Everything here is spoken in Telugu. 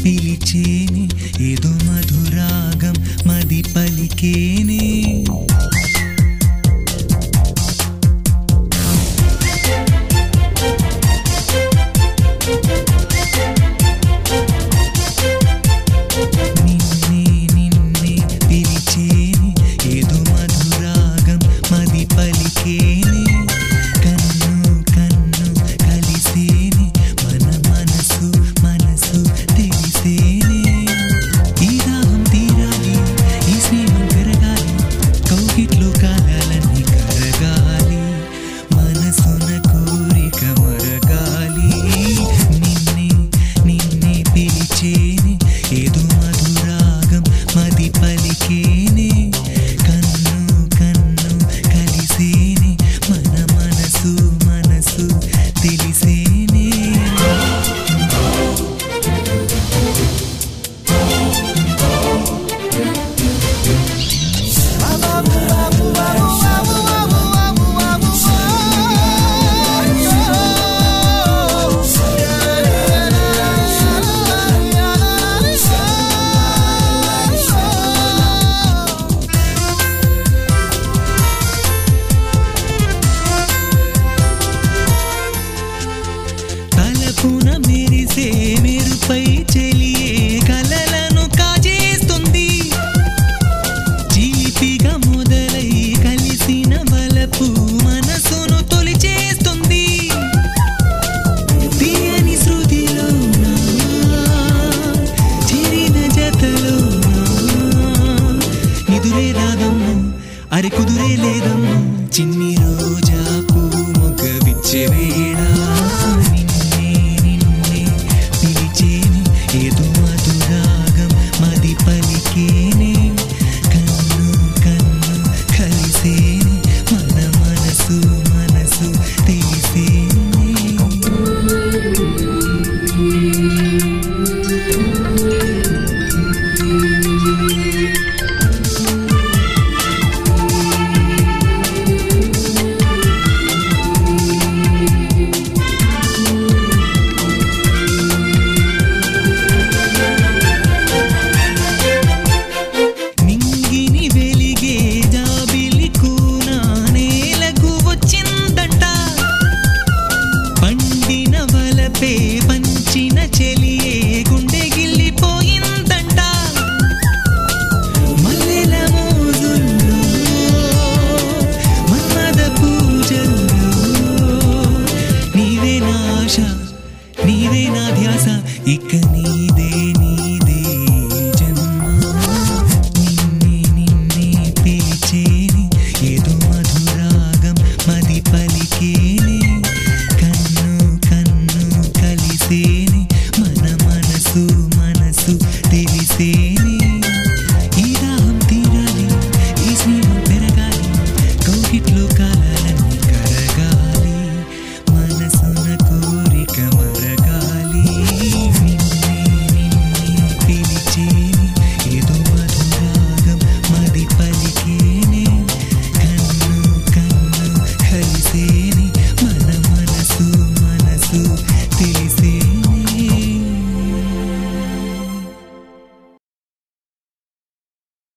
పిలిచేని ఏదో మధురాగం మది పలికేనే మెరిసే మెరుపై చెలియే కలలను కాజేస్తుంది జీపిగా మొదలై కలిసిన వలపు మనసును తొలిచేస్తుంది తీయని శృతిలో చేరిన జతలో నిదురే రాదమ్ము అరి కుదురే లేదమ్ము చిన్ని రోజా పూ మొగ్గ విచ్చే వేళ ఏదో మధురాగం మది పలికేనే కన్ను కన్ను కలిసేనే మన మనసు మనసు తెలిసేనే పంచిన చెలియే గుండె గిల్లిపోయిందంట మల్లెల మోజుల్లో మన్మద పూజల్లో నీవే నా ఆశ నీవే నా ధ్యాస ఇక నీదే నీదే జన్మ నిన్నే నిన్నే పిలిచేని ఏదో మధురాగం మది పలికేనే మన మనసు మనసు తెలిసేని